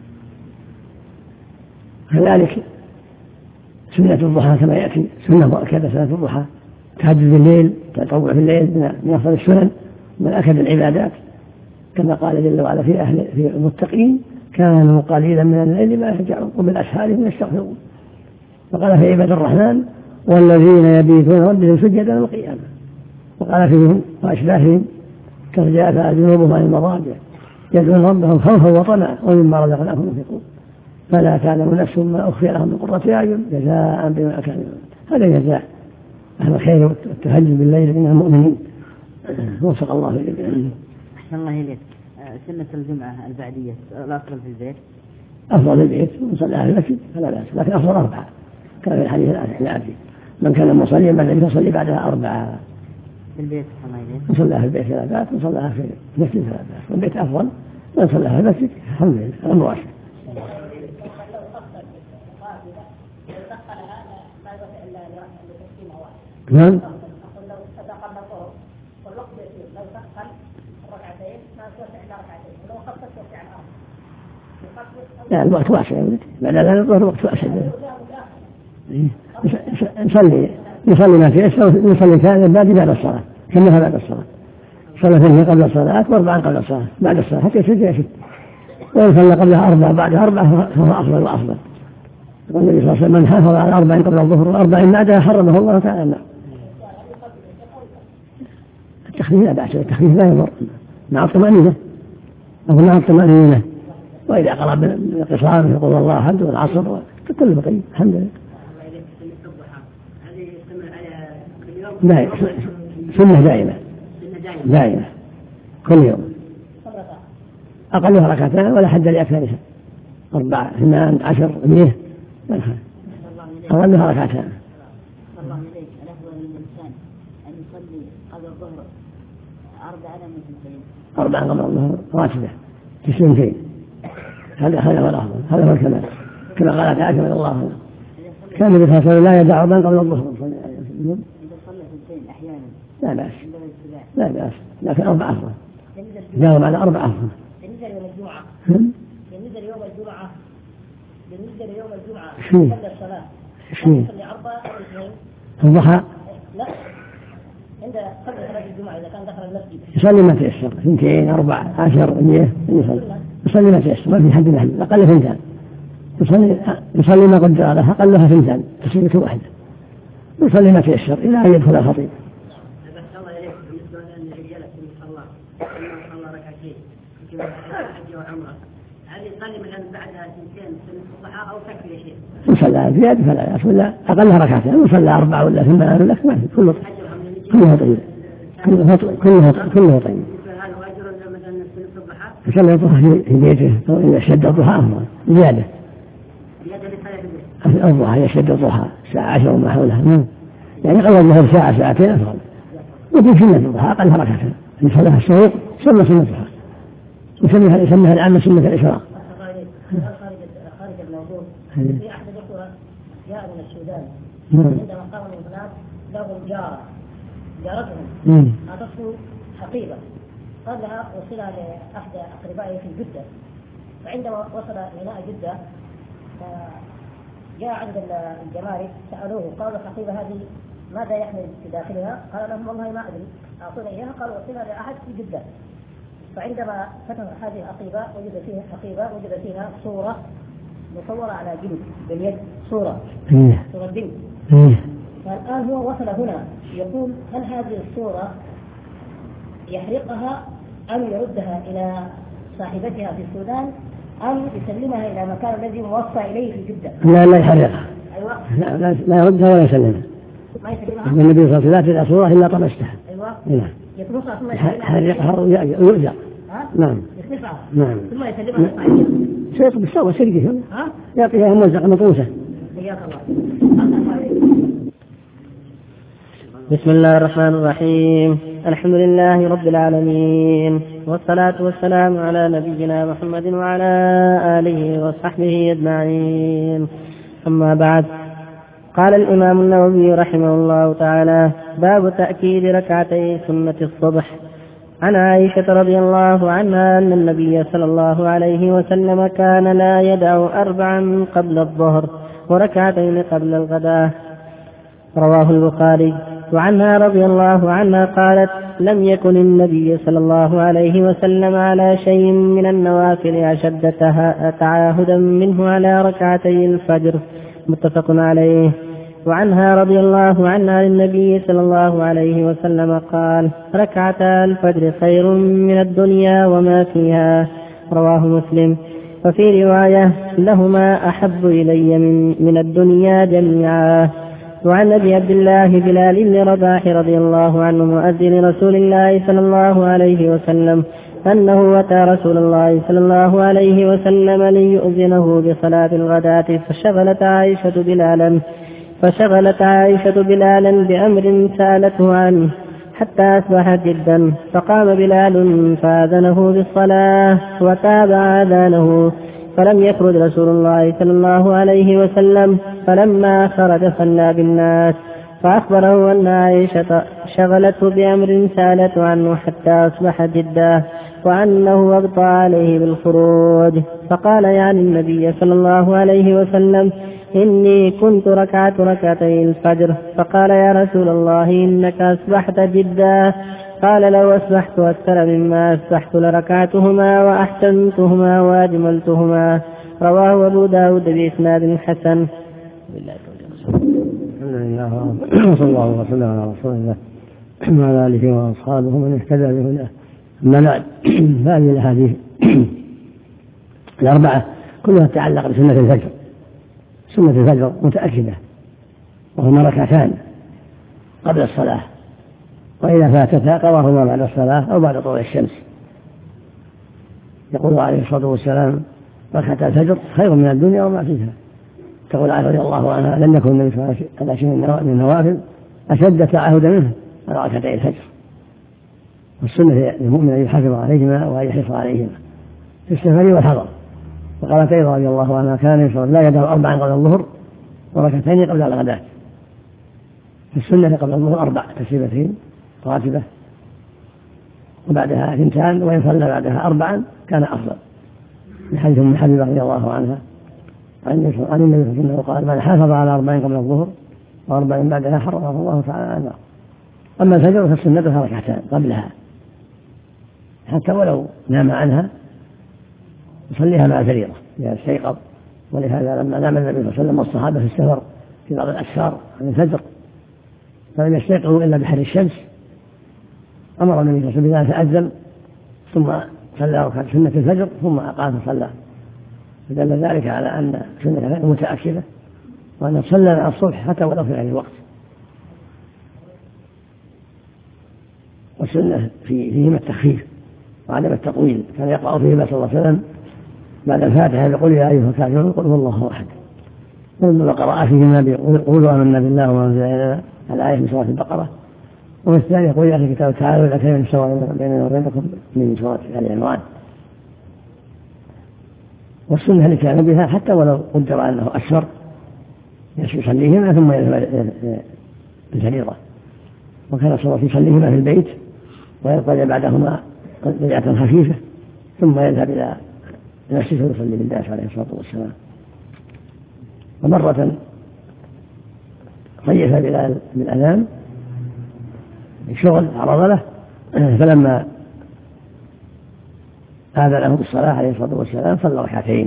كذلك سنة الضحى كما يأتي، سنة مؤكدة صلاة الضحى، تهجد بالليل، تطوع في الليل من أفضل السنن من أكد العبادات، كما قال جل وعلا في المتقين: كانوا قليلا من الليل ما يهجعون وبالأسحار هم يستغفرون. وقال في عباد الرحمن: والذين يبيتون ربهم سجدا وقياما. وقال فيهم وأشباههم: كرجاء جنوبهم عن المضاجع يدعون ربهم خوفا وطمعا ومما رزقناهم ينفقون فلا تعلم نفس ما أخفي لهم من قرة أعين جزاء بما كانوا. هذا جزاء أهل الخير والتهجد بالليل من المؤمنين، وفق الله للجميع. أحسن الله إليك. سنة الجمعة البعدية الأفضل في البيت؟ أفضل في البيت ونصليها في المسجد فلا بأس، لكن أفضل 4 كان في الحديث الآتي: من كان مصليا بعد العشاء يصلي بعدها 4 في البيت. نصليها في البيت 3 ونصليها في المسجد 3، والبيت أفضل ونصليها في المسجد. الحمد لله الأمر واسع. نعم. لا الوقت واسع يا ولدي، بعد ذلك الظهر وقت واسع. نصلي ما في يسر، نصلي كان بعد الصلاة كملها بعد الصلاة. صلى فيه قبل الصلاة و4 قبل الصلاة بعد الصلاة حتى يسجد وإن صلى قبلها 4 بعدها 4 فهو أفضل وأفضل. يقول النبي صلى الله عليه وسلم من حافظ على 4 قبل الظهر و4 بعدها حرمه الله تعالى النار. التخفيف لا بأس، التخفيف لا يضر مع الطمأنينة أو مع الطمأنينة، وإذا قرأ بالقصار يقول الله أحد والعصر كل بقية الحمد لله. سنة دائمة كل يوم أقلها ركعتان ولا حد لأكثرها 4 8 10 100 أقلها ركعتان. الله عليك الأفضل للإنسان أن يصلي قبل الظهر 4 قبل الظهر راتبة في سنتين، هذا هو الأفضل، هذا هو الكمال كما قالت عائشة رضي الله عنها كان النبي صلى الله عليه وسلم لا يدع 4 قبل الظهر. إذا صلى سنتين أحيانا لا بأس لكن 4 أفضل. جاوب على 4 أفضل. بالنسبة ليوم الجمعة شنو؟ قبل الصلاة يصلي 4 أو 2 الضحى؟ لا، عند قبل صلاة الجمعة إذا كان دخل المسجد يصلي ما تيسر 2 4 10 100 يصلي ما تيسر، ما في حد محل أقل 2 يصلي ما قدر له أقلها 2 تسليمة واحدة يصلي ما تيسر إلى أن يدخل الخطيب. الله إليك بالنسبة للرجال في الصلاة صلى ركعتين في الحج والعمرة، هل يصلي مثلا بعدها 2 سنة الضحى أو تكفي شيء؟ يصلى زيادة فلا يأس، ولا أقلها ركعتين يصلى 4 ولا 8 ولا ما في كلها طيب كلها طيب. هذا أجر مثلا سنة الضحى؟ يصلي الضحى في بيته أو إذا شد الضحى أفضل زيادة الضحى يشد الضحى الساعة 10 وما حولها، يعني قبل الظهر ساعة 2 أفضل. وفي سنة الضحى أقلها ركعتين يصليها الشروق سنة الضحى يسميها العامة سنة الإشراق. خارج الموضوع، في أحد الأخوة جاء من السودان عندما قام من هناك لهم جارتهم أعطته حقيبة قال لها وصلها لأحد أقربائه في جدة، فعندما وصل ميناء جدة جاء عند الجمارك سألوه قالوا الحقيبة هذه ماذا يحمل في داخلها؟ قال لهم والله ما أدري أعطونا إياها، قالوا وصلها لأحد في جدة. فعندما فتح هذه الحقيبة وجد فيها صورة مصورة على جلد باليد، صورة بنت. فالآن هو وصل هنا يقول هل هذه الصورة يحرقها أم يردها إلى صاحبتها في السودان أم يسلمها إلى مكان الذي موصى إليه في جدة؟ لا يحرقها. أيوة. لا يردها ولا يسلمها. ما يسلمها؟ النبي صلى الله عليه وسلم لا تدع صورة إلا طمستها. أيوة. يحرقها ويؤذى. نعم. نعم. ثم يسلمها لصاحبها. شيخ بالسوى سرقه يعطيها ممزقة مطوسة. بسم الله الرحمن الرحيم. الحمد لله رب العالمين، والصلاة والسلام على نبينا محمد وعلى آله وصحبه أجمعين. أما بعد، قال الإمام النووي رحمه الله تعالى: باب تأكيد ركعتي سنة الصبح. عن عائشة رضي الله عنها أن النبي صلى الله عليه وسلم كان لا يدع 4 قبل الظهر وركعتين قبل الغداء، رواه البخاري. وعنها رضي الله عنها قالت: لم يكن النبي صلى الله عليه وسلم على شيء من النوافل أشد تعاهدا منه على ركعتي الفجر، متفق عليه. وعنها رضي الله عنها للنبي صلى الله عليه وسلم قال: ركعتا الفجر خير من الدنيا وما فيها، رواه مسلم. وفي رواية: لهما أحب إلي من الدنيا جميعا. وعن أبي عبد الله بلال بن رباح رضي الله عنه مؤذن رسول الله صلى الله عليه وسلم أنه أتى رسول الله صلى الله عليه وسلم ليؤذنه بصلاة الغداة، فشغلت عائشة بلالا بأمر سألته عنه حتى أصبح جدا، فقام بلال فآذنه بالصلاة وتابع آذانه، فلم يخرج رسول الله صلى الله عليه وسلم، فلما خرج صلى بالناس، فأخبره أن عائشة شغلته بأمر سألته عنه حتى أصبح جدا، وأنه أبطأ عليه بالخروج، فقال يعني النبي صلى الله عليه وسلم: إني كنت ركعت ركعتي الفجر. فقال: يا رسول الله إنك أصبحت جدا قال لو أصبحت أكثر مما أصبحت لركعتهما وأحسنتهما وأجملتهما. رواه أبو داود بإسناد حسن. الحمد لله وصلى الله وسلم على رسول الله وعلى آله وأصحابه من اهتدى بهداه. أما بعد، هذه الأحاديث الأربعة كلها تتعلق بسنة الفجر. سنة الفجر متأكدة، وهما ركعتان قبل الصلاة، وإذا فاتتها قضاهما بعد الصلاة أو بعد طلوع الشمس. يقول عليه الصلاة والسلام: ركعتا الفجر خير من الدنيا وما فيها. تقول عائشة رضي الله عنها: لم يكن النبي صلى الله عليه وسلم من النوافل أشد تعهدا منه على ركعتي الفجر. والسنة للمؤمن أن يحافظ عليهما وأن يحرص عليهما في السفر والحضر. وقالت أيضا رضي الله عنها: كان لا يدع 4 قبل الظهر وركعتين قبل الغداة. في السنة قبل الظهر 4 تسليمتين راتبة، وبعدها 2، وإن صلى بعدها 4 كان أفضل. لحديث أم حبيبة رضي الله عنها عن النبي صلى الله عليه وسلم قال: من حافظ على 40 قبل الظهر و40 بعدها حرمه الله تعالى على النار. أما الفجر فالسنة 2 ركعتان قبلها، حتى ولو نام عنها يصليها مع الفريضة إذا استيقظ. ولهذا لما نام النبي صلى الله عليه وسلم والصحابة في السفر في بعض الأسفار عن الفجر فلم يستيقظوا إلا بحر الشمس، أمر النبي صلى الله عليه وسلم بذلك فأذن، ثم صلى ركعة سنة الفجر ثم أقام فصلى. فدل ذلك على أن سنة الفجر متأكدة، وأن صلى مع الصبح حتى ولو في غير الوقت. والسنة فيهما التخفيف وعدم التطويل. كان يقرأ فيهما صلى الله عليه وسلم بعد الفاتحة بقول: يا أيها الكافرون قل هو الله أحد. ثم قرأ فيهما بقولوا آمنا بالله وما أنزل إلينا، الآية من سورة البقرة. وفي الثاني يقول: يا أهل الكتاب تعالوا إلى كلمة سواء بيننا وبينكم من سورة آل عمران. والسنة اللي كان بها حتى ولو قدر أنه أكثر يصليهما ثم يذهب بالفريضة. وكان صلى الله عليه وسلم يصليهما في البيت ويقضي بعدهما ركعة خفيفة ثم يذهب إلى المسجد ويصلي بالناس عليه الصلاة والسلام. ومرة خيف بلال بالأذان الشغل عرض له، فلما آذنه بالصلاة عليه الصلاة والسلام صلى ركعتين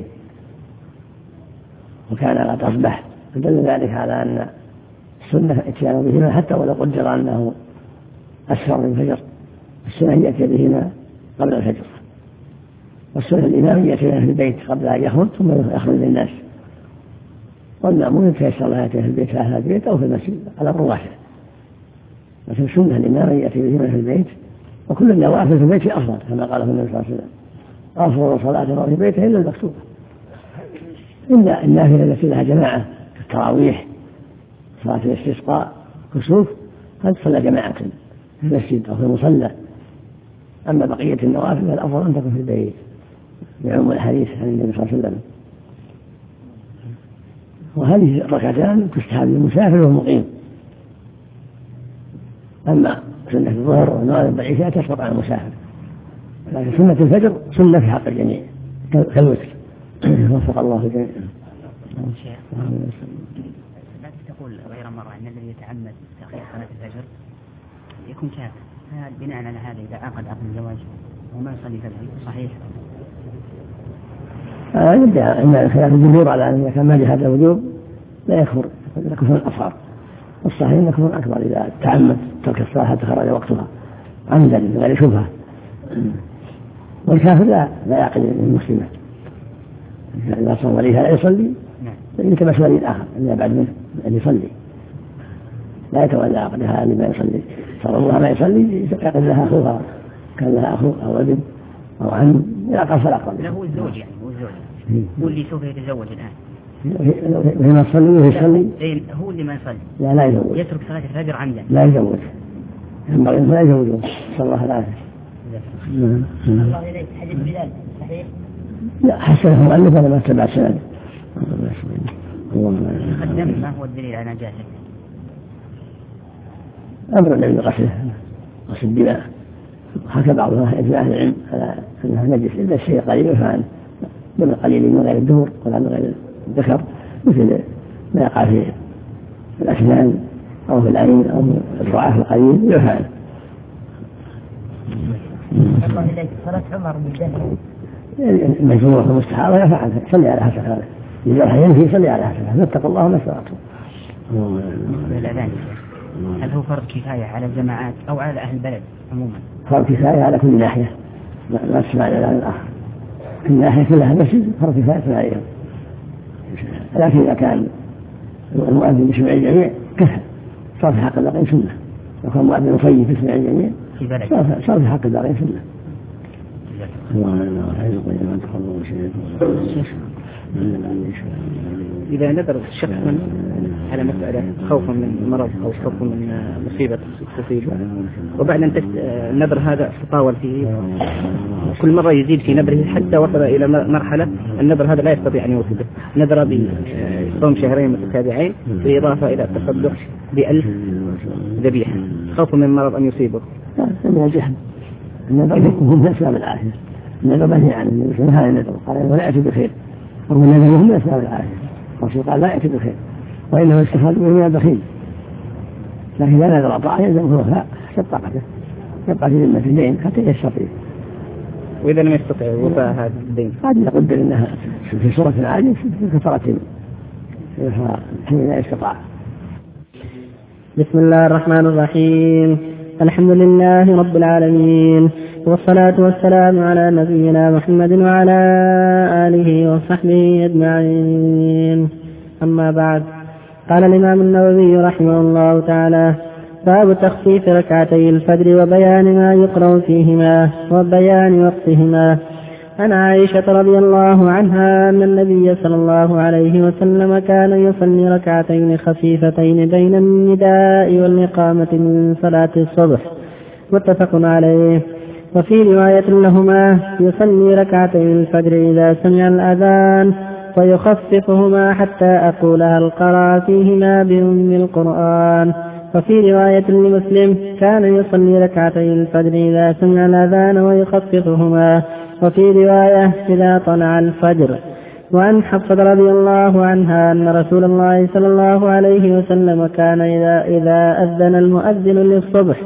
وكان قد أصبح. فدل ذلك على أن السنة اتيان بهما حتى ولو قدر أنه أسفر من الفجر. السنة يأتي بهما قبل الفجر، والسنة الإمام يأتي في البيت قبل أن يخرج ثم يخرج للناس، والمأمون يتيسر له يأتي في البيت في أهل البيت أو في المسجد على الرواحل. لكن السنة الإمام يأتي بهما في البيت، وكل النوافل في البيت أفضل كما قال النبي صلى الله عليه وسلم: أفضل صلاة في بيته إلا المكتوبة. إلا النافلة التي لها جماعة كالتراويح، صلاة الاستسقاء، كسوف، قد صلى جماعة في المسجد أو في المصلى. أما بقية النوافل فالأفضل أن تكون في البيت بعموم الحديث عن النبي صلى الله عليه وسلم. وهذه الركعتان تستحب للمسافر والمقيم. أما سنة الظهر والنوافل الضعيفة تسقط عن المسافر، لكن سنة الفجر سنة في حق الجميع كالوتر. وفق الله الجميع. تقول غير مرة أن الذي يتعمد تأخير صلاة الفجر يكون كافر، فهل بناء على هذا إذا عقد الزواج وما يصلي فجر صحيح؟ يبدأ عند خلاف الجمهور على أن إذا كان ما لهذا الوجوب لا يكفر، كفر أصغر. والصحيح أنه كفر أكبر إذا تعمد ترك الصلاة حتى خرج وقتها عمدا من غير شبهة. والكافر لا يعقل المسلمة إذا صلى عليها لا يصلي يلتمس ولي آخر إلا بعد منه أن يصلي، لا يتولى عقدها اللي ما يصلي. صلى الله ما يصلي يكون لها أخوها، كان لها أخوه أو ابن أو عم يعقل فلا أقرب له. هو الزوج يعني هو اللي سوف يتزوج الآن وهي ما تصلي وهي يصلي هو اللي ما يصلي لا يزوج، يترك صلاة الفجر عمدا لا يزوج، ينبغي لا يزوجون. صلى الله عليه وسلم. الله إليك حديث بلال صحيح؟ لا حسنه مؤلف ولا ما اتبع سند. قدم ما هو الدليل على نجاسته؟ أمر النبي بغسله غسل الدماء، حكى بعضها إجماع العلم على أنها نجس إلا الشيء قليل يفعل من القليل من غير الدهور ولا من غير الذكر، مثل ما يقع في الأسنان أو في العين أو في الضعاف القليل يفعل. الله إليك صلاة عمر بالجنة المشروع المستحاضة يفعلها صلي على حسب هذا إذا ينفي صلي على حسب هذا اتقوا الله ما استطعتم. الأذان هل هو فرض كفاية على الجماعات أو على أهل البلد عموما؟ فرض كفاية على كل ناحية لا تسمع الأذان الآخر كل ناحية كلها مسجد فرض كفاية عليهم، لكن إذا كان المؤذن يسمع الجميع كفى صار في حق الباقين سنة، لو كان المؤذن يصيب يسمع الجميع صار في حق الباقين سنة. إذا نذر الشخص على مسألة خوفا من مرض أو خوفا من مصيبة تصيبه وبعد أن النذر هذا تطاول فيه كل مرة يزيد في نذره حتى وصل إلى مرحلة النذر هذا لا يستطيع أن يوصله، نذر بصوم شهرين متتابعين بالإضافة إلى التصدق ب1000 ذبيحة خوفا من مرض أن يصيبه. من الجهل النذر هم من أسباب العافية، النذر منهي عنه النبي هذا النذر قال ولا يأتي بخير، ومن النذر هم من أسباب العافية الرسول قال لا يأتي بخير وإنما استفاد من البخيل، لكن لا نذر طاعة يلزمه وفاء حسب طاقته يبقى في ذمة الدين حتى يستطيع. وإذا لم يستطيع وفاء هذا الدين قد نقدر أنها في صورة عاجز في كفارة حين لا يستطاع. بسم الله الرحمن الرحيم. الحمد لله رب العالمين والصلاة والسلام على نبينا محمد وعلى آله وصحبه أجمعين. أما بعد، قال الإمام النووي رحمه الله تعالى: باب تخفيف ركعتي الفجر وبيان ما يقرأ فيهما وبيان وقتهما. عن عائشة رضي الله عنها أن النبي صلى الله عليه وسلم كان يصلي ركعتين خفيفتين بين النداء والإقامة من صلاة الصبح، متفق عليه. وفي رواية لهما: يصلي ركعتي الفجر إذا سمع الأذان ويخففهما حتى أقول هل قرأ فيهما بأم القرآن. وفي رواية لمسلم: كان يصلي ركعتي الفجر إذا سمع الأذان ويخففهما. وفي رواية: إذا طلع الفجر. وعن حفصة رضي الله عنها أن رسول الله صلى الله عليه وسلم كان إذا أذن المؤذن للصبح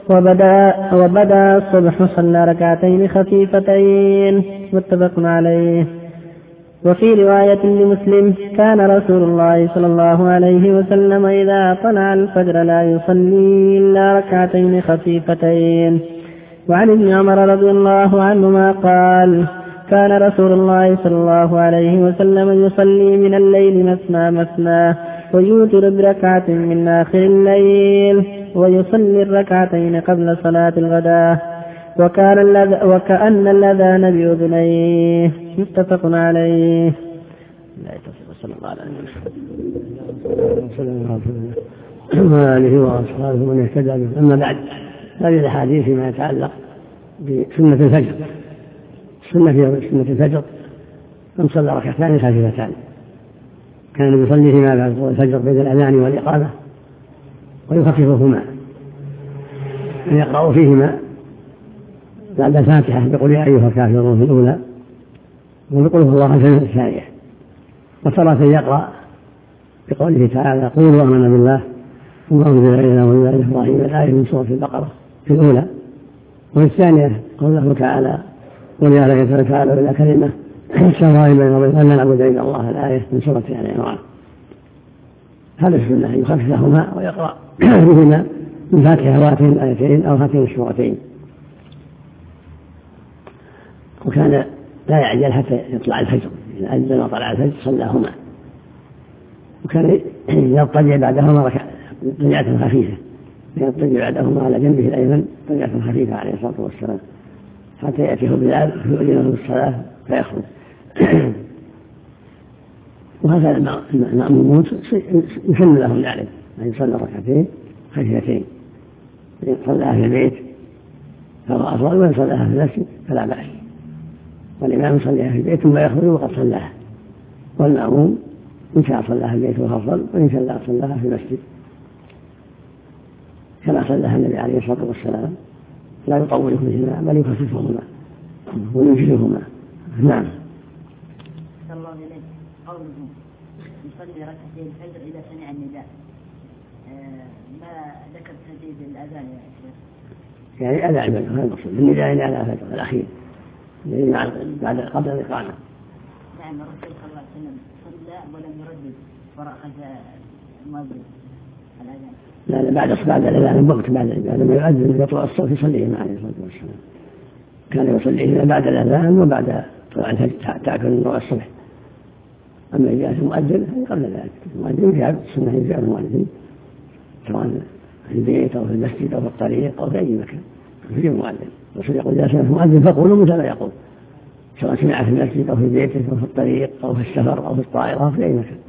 وبدأ الصبح صلى ركعتين خفيفتين، متفق عليه. وفي رواية لمسلم: كان رسول الله صلى الله عليه وسلم إذا طلع الفجر لا يصلي إلا ركعتين خفيفتين. وعن ابن عمر رضي الله عنهما قال: كان رسول الله صلى الله عليه وسلم يصلي من الليل مثنى مثنى ويوتر بركعة من آخر الليل ويصلي الركعتين قبل صلاة الغداء وكأن الأذان بأذنيه، متفق عليه. صلى الله عليه وسلم وآله وأصحابه من اهتدى به. أما بعد، هذه الأحاديث فيما يتعلق بسنة الفجر. سنة الفجر أن صلى ركعتان خفيفتان، كان يصلي فيما بعد الفجر بين الأذان والإقامة ويخففهما، يقرأ فيهما بعد الفاتحة بقول يا أيها الكافرون في الأولى وبقول الله في الثانية، وتارة يقرأ بقوله تعالى: قولوا آمنا بالله وما أنزل إلينا وإلى إبراهيم، الآية من سورة البقرة في الأولى. وفي الثانية قوله تعالى: قل يا ليت تعالى إلى كلمة سواء بيننا وبين أن لا نعبد إلا الله، الآية من سورة آل عمران. هذا السنة يخففهما ويقرأ بهما من فاتحة هاتين الآيتين أو هاتين السورتين. وكان لا يعجل حتى يطلع الفجر، إذا أذن وطلع الفجر صلاهما، وكان يضطجع بعدهما ركعة خفيفة، يضطجع بعدهما على جنبه الأيمن ركعة خفيفة عليه الصلاة والسلام حتى يأتيه بلال فيؤذنه بالصلاة فيخرج. وهذا المأمومون يسن لهم ذلك أن يصلى ركعتين خفيفتين، صلاها في البيت فهو أفضل، وإن صلاها في المسجد فلا بأس، والإمام يصليها في البيت ثم يخرج وقد صلاها، والمأموم إن شاء صلاها في البيت فهو أفضل، وإن شاء صلاها في المسجد كما صلاها النبي عليه الصلاة والسلام، لا يطول فيهما بل يخففهما وينجزهما. نعم. الله إليك قوله يصلي ركعتين الفجر إذا سمع النداء، ما ذكر تهديد الأذان يا شيخ؟ يعني أداء الفجر هذا المقصود بالنداء يعني أداء الفجر الأخير يعني بعد قبل الإقامة. نعم الرسول صلى الله عليه وسلم صلى ولم يردد وراء المؤذن الأذان. لا بعد الأذان بوقت بعد لما يؤذن يطلع الصوت يصليه معه عليه الصلاة والسلام. كان يصليه بعد الأذان وبعد طلوع الفجر تأكل نور الصبح. أما إذا جاء المؤذن قبل ذلك المؤذن في عبد السنة يجاء المؤذن سواء في البيت أو في المسجد أو في الطريق أو في أي مكان في المؤذن. الرسول يقول إذا سمع المؤذن فقولوا مثل ما يقول سواء سمع في المسجد أو في بيته أو في الطريق أو في السفر أو في الطائرة أو في أي مكان.